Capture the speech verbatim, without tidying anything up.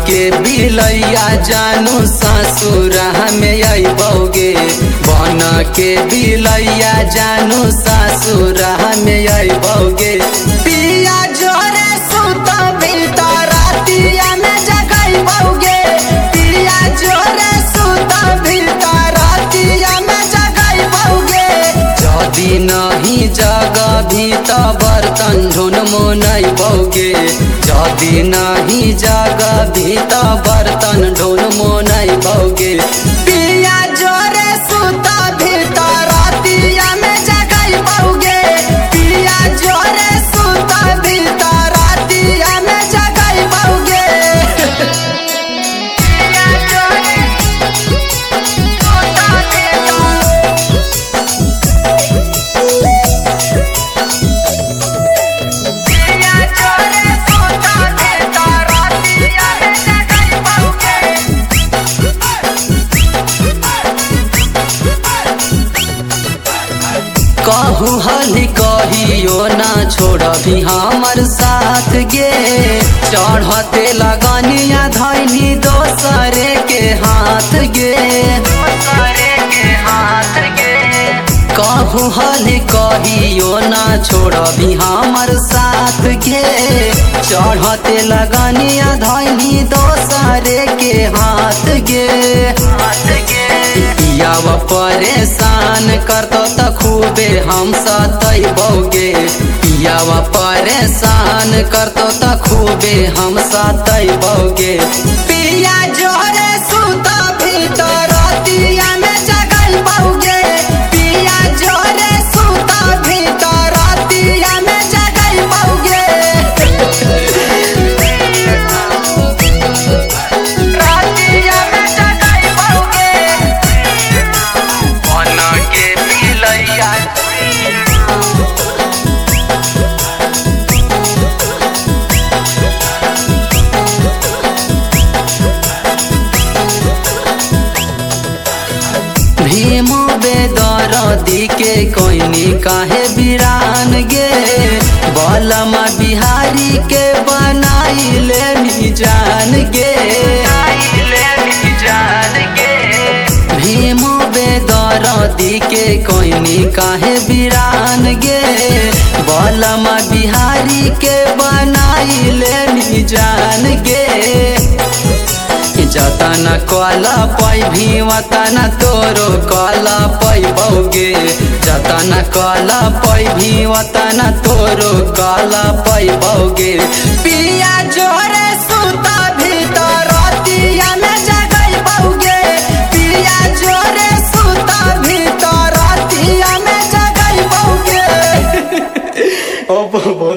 के बिलैया जानू ससुरा में अबोगे, बन के बिलैया जानू ससुरा में अबोगे। पिया जोरे सुत भीतर रातिया में जगैबोगे, पिया जोरे सुत भीतर रातिया में जगैबोगे। जदि नहीं जगभी त बर्तन ढूंढ मोनैबोगे, जदि नहीं जगभी त बर्तन ढूंढ मोनैबोगे। पिया जोरे सुत भीतर रातिया में जगैबोगे, पिया जोरे सुत भीतर रातिया में जगैबोगे। पिया जोरे सुत कहू हली कहियो ना छोड़बी हमर साथ गे, चढ़ते लगनिया धैनी दोसरे के हाथ गे, कहू हली कहियो ना छोड़बी हमर साथ गे, चढ़ते लगनिया धैनी दोसरे के हाथ गे। पियाव परेशान करतो त खूबे हम सतैबोगे, पियाव परेशान करतो त खूबे हम सतैबोगे। पिया जोरे सुत भीतर रातिया में जगैबोगे, पिया जोरे सुत भीतर रातिया में जगैबोगे। भीमो बेदरदी के कोइनी काहे बिरान गे, बलमा बिहारी के बनाइले मिजान गे। भीमो बेदरदी के कोइनी काहे बिरान गे, बलमा बिहारी के बनाइले मिजान गे। जतन कला पैभी वतन तोरो कला पैबोगे, जतन कला पैभी वतन तोरो कला पैबोगे। पिया जोरे सुत भीतर रातिया में जगैबोगे, पिया जोरे सुत भीतर रातिया में जगैबोगे।